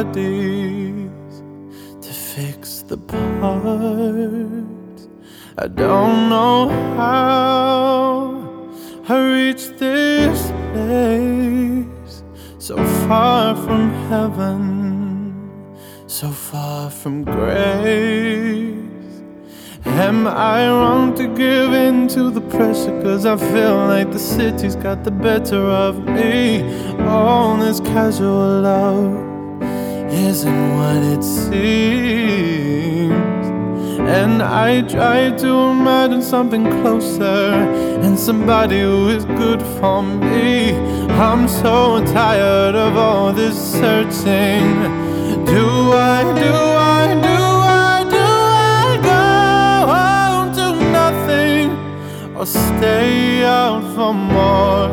bodies to fix the parts. I don't know how I reached this place, so far from heaven, so far from grace. Am I wrong to give in to the pressure? Cause I feel like the city's got the better of me. All this casual love isn't what it seems, and I try to imagine something closer and somebody who is good for me. I'm so tired of all this searching. Do I go to nothing, or stay out for more?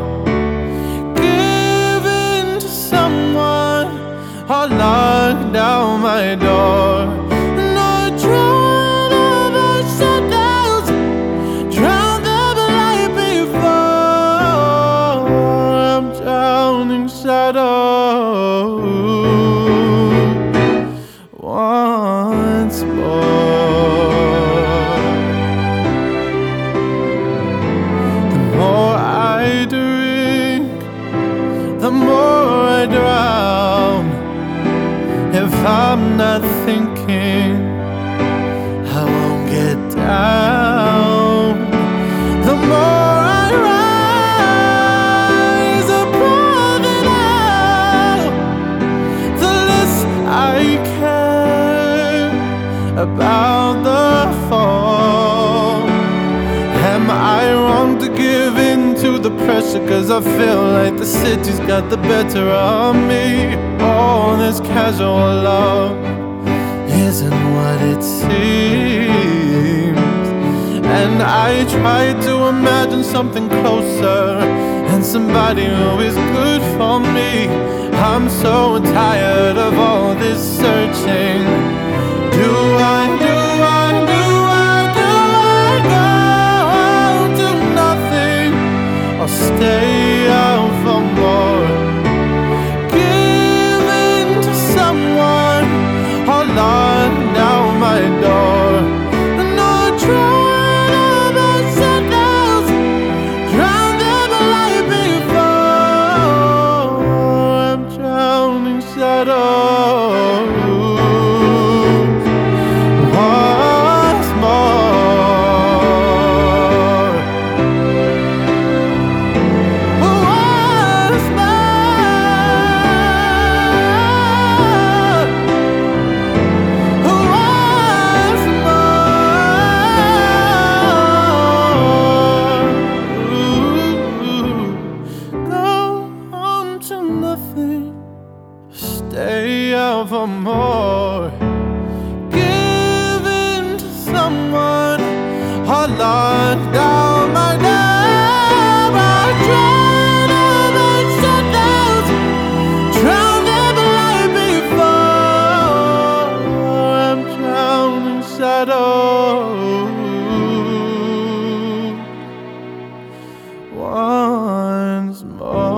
Give in to someone, or lock down my door? No, drown of our shadows, drown the light before I'm drowning shadows once more. The more I drink, the more I drown. If I'm not thinking, I won't get down. The more I rise above it all, the less I care about the fall. Am I wrong to give in to the pressure? Cause I feel like the city's got the better of me. All this casual love isn't what it seems, and I try to imagine something closer and somebody who is good for me. I'm so tired of all this searching. Do I go to nothing, or stay out for more? Give in to someone, or lock down my door? No, drown of our shadows, drown them light before I'm drowning shadows once more. Once more. Once more. Go on to nothing, stay out for more. Give in to someone, or lock down my door. I drown of our shadows, drown them light before I'm drowning shadows once more.